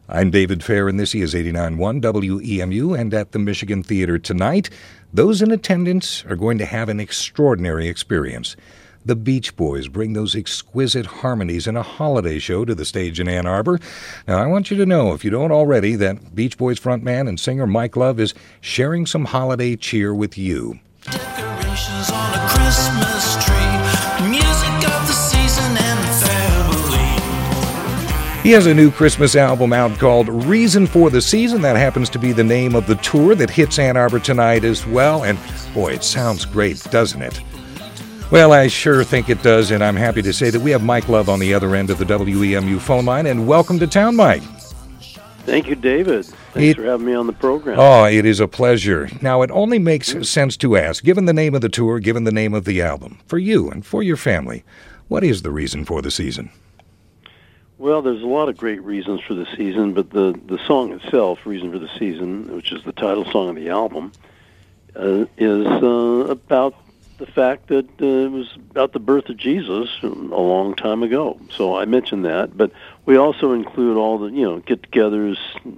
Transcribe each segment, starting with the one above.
I'm David Fair, and this is 89.1 WEMU, and at the Michigan Theater tonight, those in attendance are going to have an extraordinary experience. The Beach Boys bring those exquisite harmonies in a holiday show to the stage in Ann Arbor. Now, I want you to know, if you don't already, that Beach Boys frontman and singer Mike Love is sharing some holiday cheer with you. Decorations on a Christmas tree, music of the season and family. He has a new Christmas album out called Reason for the Season. That happens to be the name of the tour that hits Ann Arbor tonight as well. And boy, it sounds great, doesn't it? Well, I sure think it does, and I'm happy to say that we have Mike Love on the other end of the WEMU phone line. And welcome to town, Mike. Thank you, David. Thanks for having me on the program. Oh, it is a pleasure. Now, it only makes sense to ask, given the name of the tour, given the name of the album, for you and for your family, what is the reason for the season? Well, there's a lot of great reasons for the season, but the song itself, Reason for the Season, which is the title song of the album, is about the fact that it was about the birth of Jesus a long time ago. So I mentioned that, but we also include all the, get-togethers,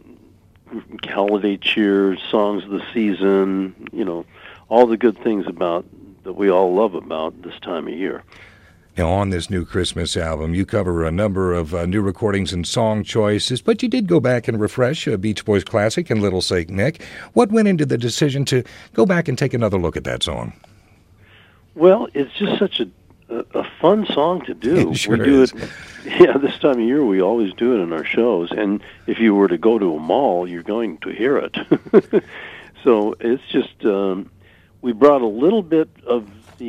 holiday cheer, songs of the season, all the good things about that we all love about this time of year. Now, on this new Christmas album, you cover a number of new recordings and song choices, but you did go back and refresh a Beach Boys classic and Little Saint Nick. What went into the decision to go back and take another look at that song? Well, it's just such a fun song to do. It sure we do is. it, this time of year we always do it in our shows, and if you were to go to a mall, you're going to hear it. So it's just we brought a little bit of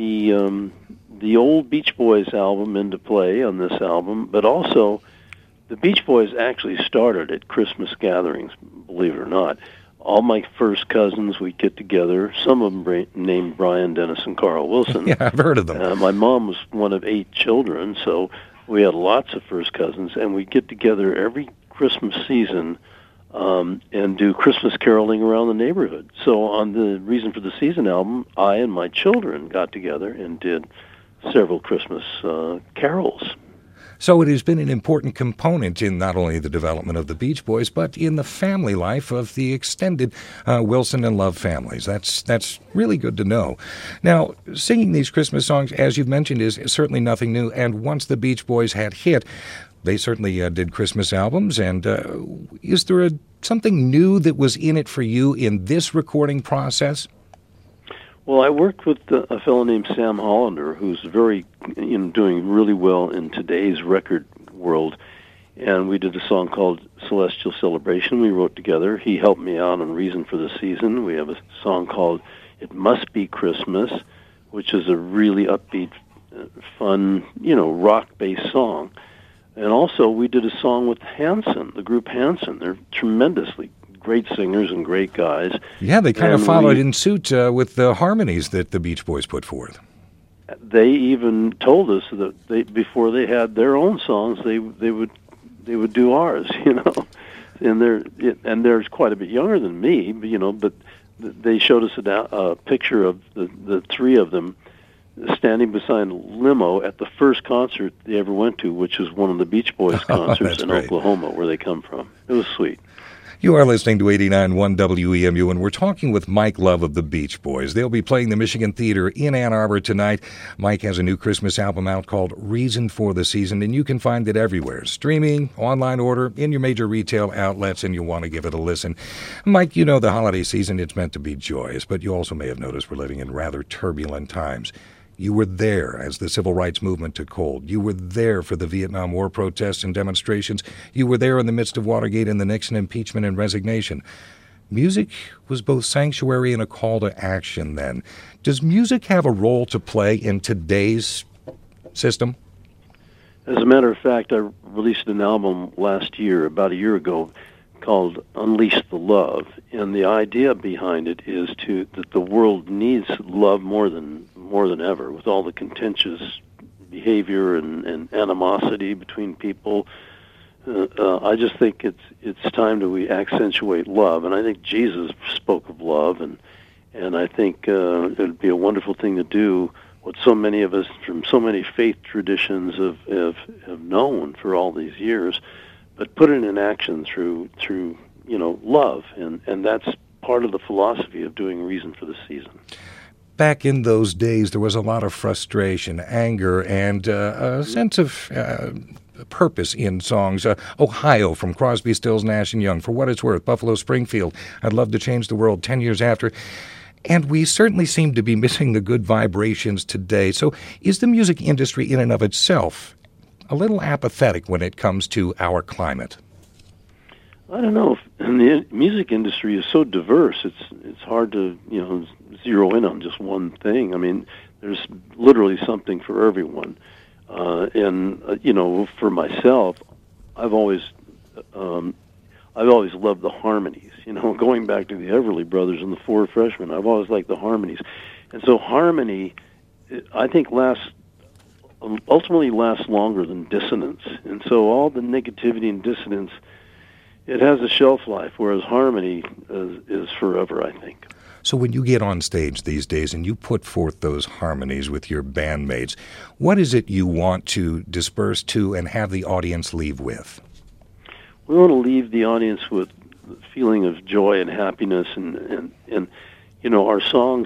the old Beach Boys album into play on this album, but also the Beach Boys actually started at Christmas gatherings, believe it or not. All my first cousins, we'd get together, some of them named Brian, Dennis, and Carl Wilson. Yeah, I've heard of them. My mom was one of 8 children, so we had lots of first cousins, and we'd get together every Christmas season and do Christmas caroling around the neighborhood. So on the Reason for the Season album, I and my children got together and did several Christmas carols. So it has been an important component in not only the development of the Beach Boys, but in the family life of the extended Wilson and Love families. That's really good to know. Now, singing these Christmas songs, as you've mentioned, is certainly nothing new. And once the Beach Boys had hit, they certainly did Christmas albums. And is there something new that was in it for you in this recording process? Well, I worked with a fellow named Sam Hollander, who's doing really well in today's record world, and we did a song called Celestial Celebration we wrote together. He helped me out on Reason for the Season. We have a song called It Must Be Christmas, which is a really upbeat, fun, rock-based song. And also we did a song with Hanson, the group Hanson. They're tremendously great singers and great guys. Yeah, they kind of followed in suit with the harmonies that the Beach Boys put forth. They even told us that before they had their own songs, they would do ours, And they're quite a bit younger than me, but they showed us a picture of the three of them standing beside a limo at the first concert they ever went to, which is one of the Beach Boys concerts in Oklahoma, where they come from. It was sweet. You are listening to 89.1 WEMU, and we're talking with Mike Love of the Beach Boys. They'll be playing the Michigan Theater in Ann Arbor tonight. Mike has a new Christmas album out called Reason for the Season, and you can find it everywhere. Streaming, online order, in your major retail outlets, and you'll want to give it a listen. Mike, the holiday season, it's meant to be joyous, but you also may have noticed we're living in rather turbulent times. You were there as the civil rights movement took hold. You were there for the Vietnam War protests and demonstrations. You were there in the midst of Watergate and the Nixon impeachment and resignation. Music was both sanctuary and a call to action then. Does music have a role to play in today's system? As a matter of fact, I released an album last year, about a year ago, called Unleash the Love, and the idea behind it is that the world needs love more than ever, with all the contentious behavior and animosity between people. I just think it's time that we accentuate love, and I think Jesus spoke of love, and I think it would be a wonderful thing to do what so many of us from so many faith traditions have known for all these years. but put it in action through love, and that's part of the philosophy of doing Reason for the Season. Back in those days, there was a lot of frustration, anger, and a sense of purpose in songs. Ohio from Crosby, Stills, Nash & Young. For What It's Worth, Buffalo Springfield, I'd Love to Change the World 10 years after. And we certainly seem to be missing the good vibrations today. So is the music industry in and of itself a little apathetic when it comes to our climate? I don't know. The music industry is so diverse. It's hard to zero in on just one thing. I mean, there's literally something for everyone. For myself, I've always loved the harmonies. Going back to the Everly Brothers and the Four Freshmen, I've always liked the harmonies, and so harmony, I think, ultimately lasts longer than dissonance. And so all the negativity and dissonance, it has a shelf life, whereas harmony is forever, I think. So when you get on stage these days and you put forth those harmonies with your bandmates, what is it you want to disperse to and have the audience leave with? We want to leave the audience with a feeling of joy and happiness, and our songs.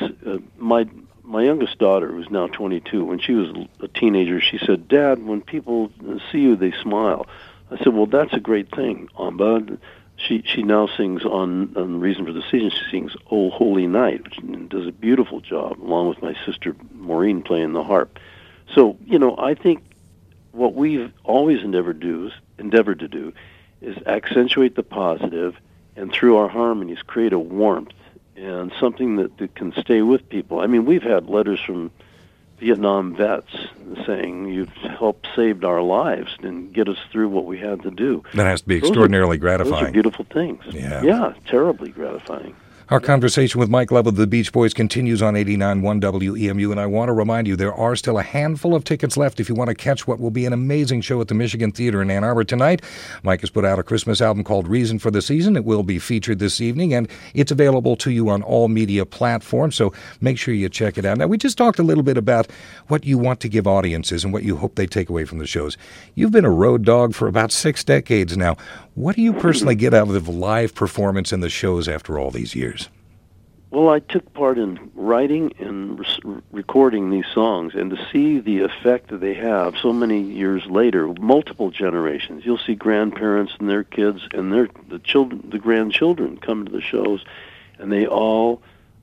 My youngest daughter, who's now 22, when she was a teenager, she said, "Dad, when people see you, they smile." I said, "Well, that's a great thing, Amba." She now sings on Reason for the Season. She sings "Oh Holy Night," which does a beautiful job, along with my sister Maureen playing the harp. So, I think what we've always endeavored to do is accentuate the positive, and through our harmonies create a warmth and something that can stay with people. I mean, we've had letters from Vietnam vets saying, "You've helped saved our lives and get us through what we had to do." That has to be extraordinarily gratifying. Those are beautiful things. Yeah, terribly gratifying. Our conversation with Mike Love of the Beach Boys continues on 89.1 WEMU, and I want to remind you there are still a handful of tickets left if you want to catch what will be an amazing show at the Michigan Theater in Ann Arbor tonight. Mike has put out a Christmas album called Reason for the Season. It will be featured this evening, and it's available to you on all media platforms, so make sure you check it out. Now, we just talked a little bit about what you want to give audiences and what you hope they take away from the shows. You've been a road dog for about 6 decades now. What do you personally get out of the live performance and the shows after all these years? Well, I took part in writing and recording these songs, and to see the effect that they have so many years later, multiple generations. You'll see grandparents and their kids and the grandchildren come to the shows, and they all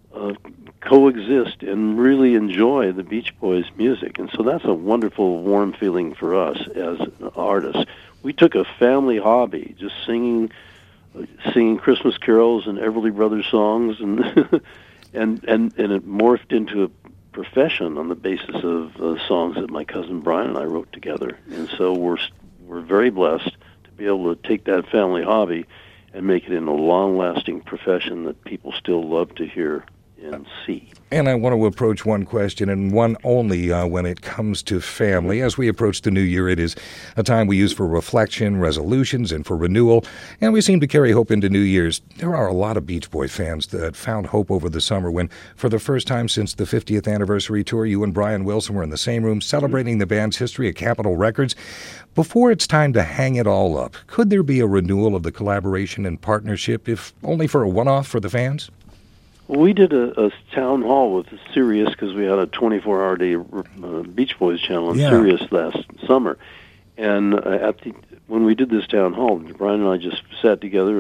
coexist and really enjoy the Beach Boys music. And so that's a wonderful, warm feeling for us as artists. We took a family hobby, just singing Christmas carols and Everly Brothers songs, and and it morphed into a profession on the basis of songs that my cousin Brian and I wrote together. And so we're very blessed to be able to take that family hobby and make it in a long-lasting profession that people still love to hear and see. And I want to approach one question, and one only, when it comes to family. As we approach the new year, it is a time we use for reflection, resolutions, and for renewal, and we seem to carry hope into New Year's. There are a lot of Beach Boy fans that found hope over the summer when, for the first time since the 50th anniversary tour, you and Brian Wilson were in the same room celebrating the band's history at Capitol Records. Before it's time to hang it all up, could there be a renewal of the collaboration and partnership, if only for a one-off for the fans? Well, we did a town hall with Sirius, because we had a 24-hour day Beach Boys channel on Sirius last summer. And when we did this town hall, Brian and I just sat together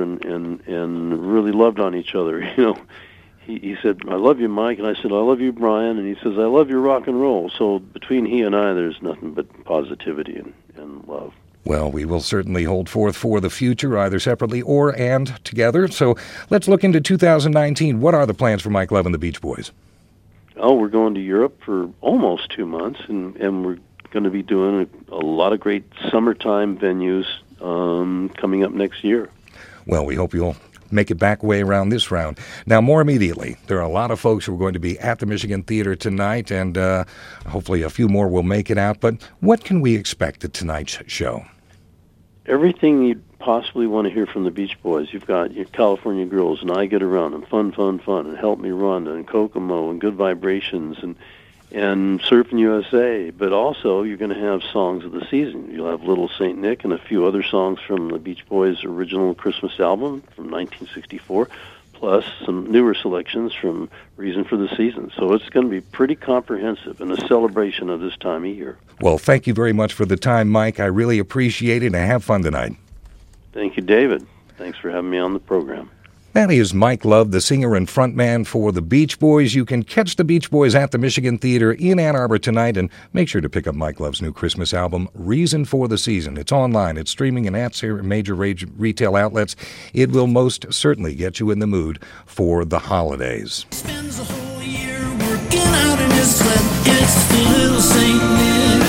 and really loved on each other. He said, "I love you, Mike," and I said, "I love you, Brian," and he says, "I love your rock and roll." So between he and I, there's nothing but positivity and love. Well, we will certainly hold forth for the future, either separately and together. So let's look into 2019. What are the plans for Mike Love and the Beach Boys? Oh, we're going to Europe for almost 2 months, and we're going to be doing a lot of great summertime venues coming up next year. Well, we hope you'll make it back way around this round. Now, more immediately, there are a lot of folks who are going to be at the Michigan Theater tonight, and hopefully a few more will make it out. But what can we expect at tonight's show? Everything you'd possibly want to hear from the Beach Boys. You've got your California Girls and I Get Around and Fun, Fun, Fun and Help Me Rhonda and Kokomo and Good Vibrations and Surfing USA, but also you're going to have songs of the season. You'll have Little Saint Nick and a few other songs from the Beach Boys' original Christmas album from 1964, plus some newer selections from Reason for the Season. So it's going to be pretty comprehensive and a celebration of this time of year. Well, thank you very much for the time, Mike. I really appreciate it, and have fun tonight. Thank you, David. Thanks for having me on the program. That is Mike Love, the singer and frontman for the Beach Boys. You can catch the Beach Boys at the Michigan Theater in Ann Arbor tonight, and make sure to pick up Mike Love's new Christmas album, Reason for the Season. It's online, it's streaming, and at major retail outlets. It will most certainly get you in the mood for the holidays. Spends the whole year working out in his sweat. It's the Little Saint Nick.